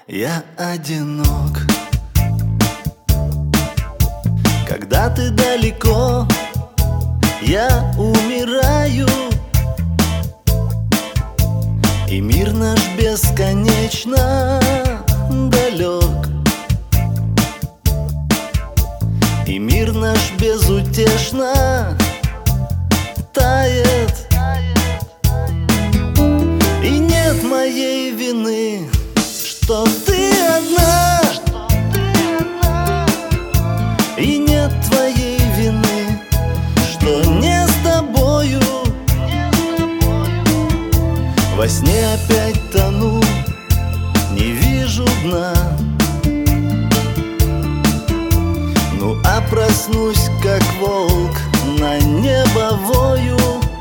Я одинок, когда ты далеко, я умираю, и мир наш бесконечно далек, и мир наш безутешно тает. И нет моей вины, что ты одна, и нет твоей вины, что не с тобою. Во сне опять тону, не вижу дна. Ну а проснусь, как волк, на небо вою.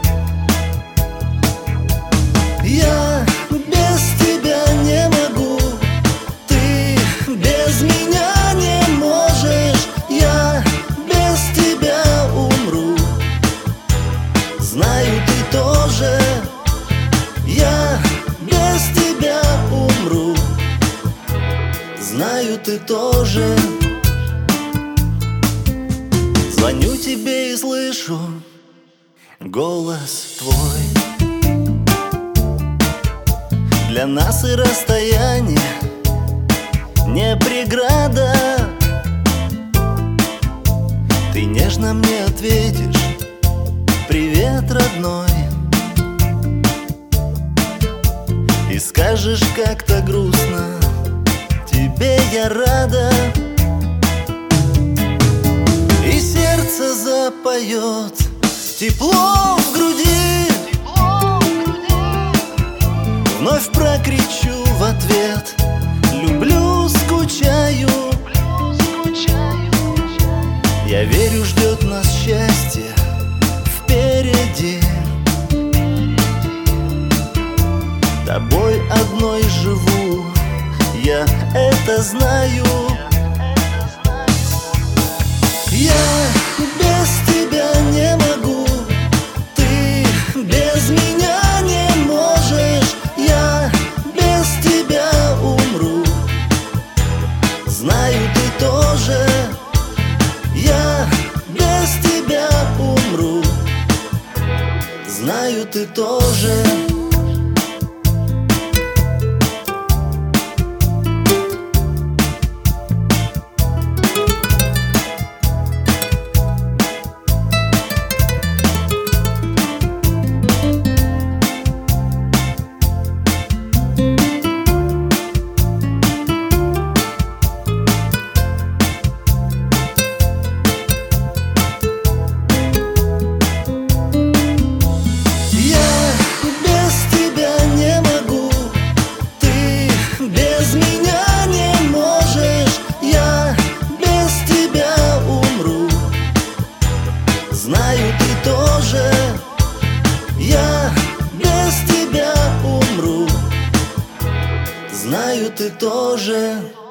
Я без тебя не могу, ты без меня не можешь. Я без тебя умру, знаю, ты тоже. Я без тебя умру, знаю, ты тоже. Звоню тебе и слышу голос твой. Для нас и расстояние не преграда. Ты нежно мне ответишь: привет, родной. И скажешь как-то грустно: тебе я рада. И сердце запоет тепло в груди. Вновь прокричу в ответ: люблю, скучаю. Я верю, ждет нас счастье впереди. Тобой одной живу, я это знаю. Я без тебя не могу, ты без меня не можешь. Я без тебя умру, знаю, ты тоже. Я без тебя умру, знаю, ты тоже. Знаю, ты тоже. Я без тебя умру, знаю, ты тоже.